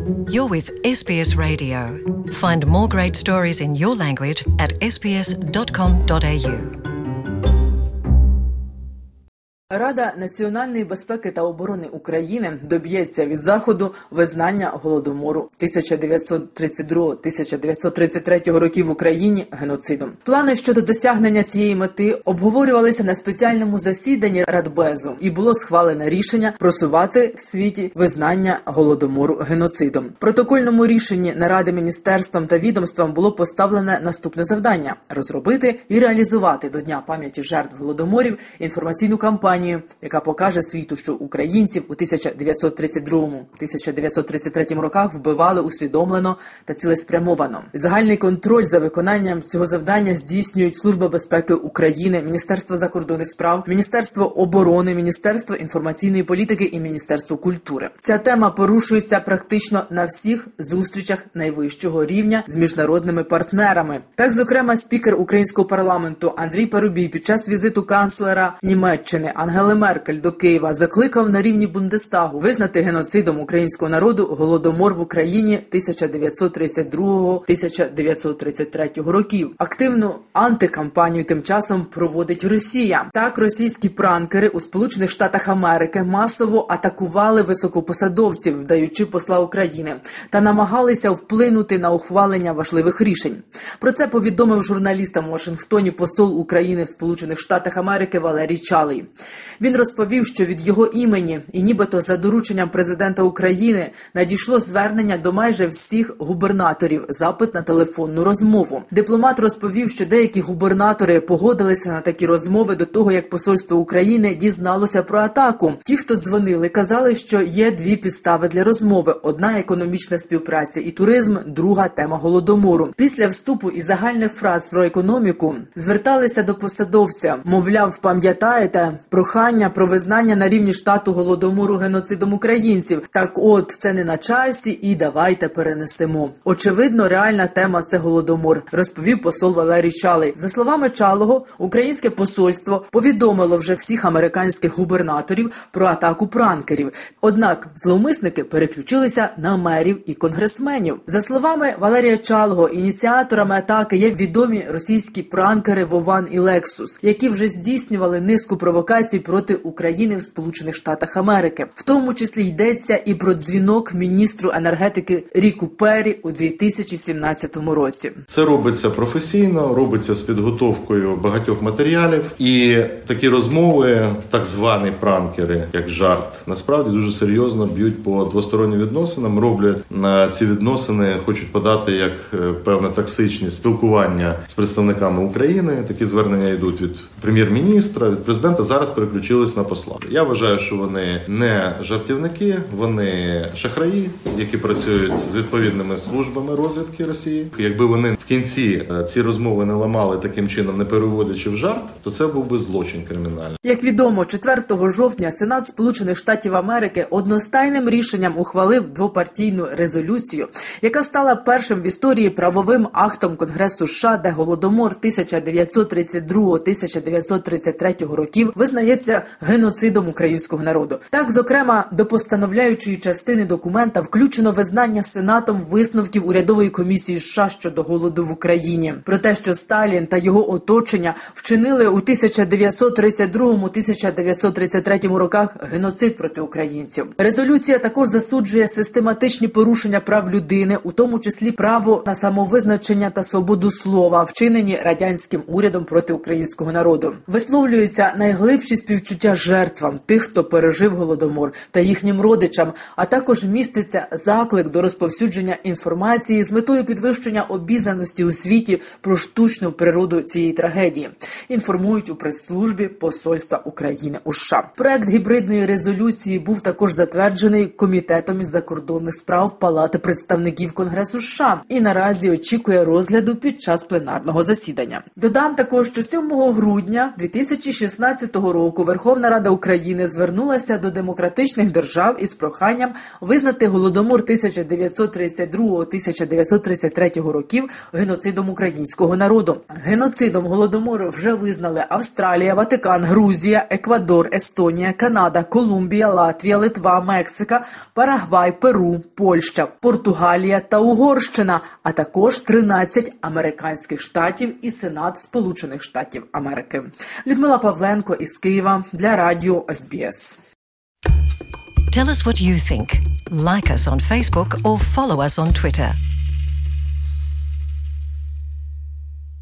You're with SBS Radio. Find more great stories in your language at sbs.com.au. Рада національної безпеки та оборони України доб'ється від Заходу визнання Голодомору 1932-1933 років в Україні геноцидом. Плани щодо досягнення цієї мети обговорювалися на спеціальному засіданні Радбезу і було схвалене рішення просувати в світі визнання Голодомору геноцидом. В протокольному рішенні наради міністерствам та відомствам було поставлене наступне завдання – розробити і реалізувати до Дня пам'яті жертв Голодоморів інформаційну кампанію, яка покаже світу, що українців у 1932-1933 роках вбивали усвідомлено та цілеспрямовано. Загальний контроль за виконанням цього завдання здійснюють Служба безпеки України, Міністерство закордонних справ, Міністерство оборони, Міністерство інформаційної політики і Міністерство культури. Ця тема порушується практично на всіх зустрічах найвищого рівня з міжнародними партнерами. Так, зокрема, спікер українського парламенту Андрій Парубій під час візиту канцлера Німеччини Ангели Меркель до Києва закликав на рівні Бундестагу визнати геноцидом українського народу Голодомор в Україні 1932-1933 років. Активну антикампанію тим часом проводить Росія. Так, російські пранкери у Сполучених Штатах Америки масово атакували високопосадовців, вдаючи посла України, та намагалися вплинути на ухвалення важливих рішень. Про це повідомив журналістам у Вашингтоні посол України в Сполучених Штатах Америки Валерій Чалий. Він розповів, що від його імені і нібито за дорученням президента України надійшло звернення до майже всіх губернаторів, запит на телефонну розмову. Дипломат розповів, що деякі губернатори погодилися на такі розмови до того, як посольство України дізналося про атаку. Ті, хто дзвонили, казали, що є дві підстави для розмови. Одна – економічна співпраця і туризм, друга – тема Голодомору. Після вступу і загальних фраз про економіку зверталися до посадовця, мовляв, пам'ятаєте, прохання про визнання на рівні штату Голодомору геноцидом українців. Так от, це не на часі і давайте перенесемо. Очевидно, реальна тема – це Голодомор, розповів посол Валерій Чалий. За словами Чалого, українське посольство повідомило вже всіх американських губернаторів про атаку пранкерів. Однак зловмисники переключилися на мерів і конгресменів. За словами Валерія Чалого, ініціаторами атаки є відомі російські пранкери Вован і Лексус, які вже здійснювали низку провокацій проти України в Сполучених Штатах Америки. В тому числі йдеться і про дзвінок міністру енергетики Ріку Перрі у 2017 році. Це робиться професійно, робиться з підготовкою багатьох матеріалів. І такі розмови, так звані пранкери, як жарт, насправді дуже серйозно б'ють по двостороннім відносинам, роблять на ці відносини, хочуть подати як певне токсичне спілкування з представниками України. Такі звернення йдуть від прем'єр-міністра, від президента, зараз переключились на посла. Я вважаю, що вони не жартівники, вони шахраї, які працюють з відповідними службами розвідки Росії. Якби вони в кінці ці розмови не ламали таким чином, не переводячи в жарт, то це був би злочин кримінальний. Як відомо, 4 жовтня Сенат Сполучених Штатів Америки одностайним рішенням ухвалив двопартійну резолюцію, яка стала першим в історії правовим актом Конгресу США, де Голодомор 1932-1933 років визнається геноцидом українського народу. Так, зокрема, до постановляючої частини документа включено визнання Сенатом висновків урядової комісії США щодо голоду в Україні. Про те, що Сталін та його оточення вчинили у 1932-1933 роках геноцид проти українців. Резолюція також засуджує систематичні порушення прав людини, у тому числі право на самовизначення та свободу слова, вчинені радянським урядом проти українського народу. Висловлюються найглибші співчуття жертвам, тих, хто пережив Голодомор, та їхнім родичам, а також міститься заклик до розповсюдження інформації з метою підвищення обізнаності у світі про штучну природу цієї трагедії. Інформують у прес-службі посольства України у США. Проект гібридної резолюції був також затверджений Комітетом із закордонних справ Палати представників Конгресу США і наразі очікує розгляду під час пленарного засідання. Додам також, що 7 грудня 2016 року року Верховна Рада України звернулася до демократичних держав із проханням визнати Голодомор 1932-1933 років геноцидом українського народу. Геноцидом Голодомору вже визнали Австралія, Ватикан, Грузія, Еквадор, Естонія, Канада, Колумбія, Латвія, Литва, Мексика, Парагвай, Перу, Польща, Португалія та Угорщина, а також 13 американських штатів і Сенат Сполучених Штатів Америки. Людмила Павленко із Києва для Радіо СБС. Tell us what you think. Like us on Facebook or follow us on Twitter.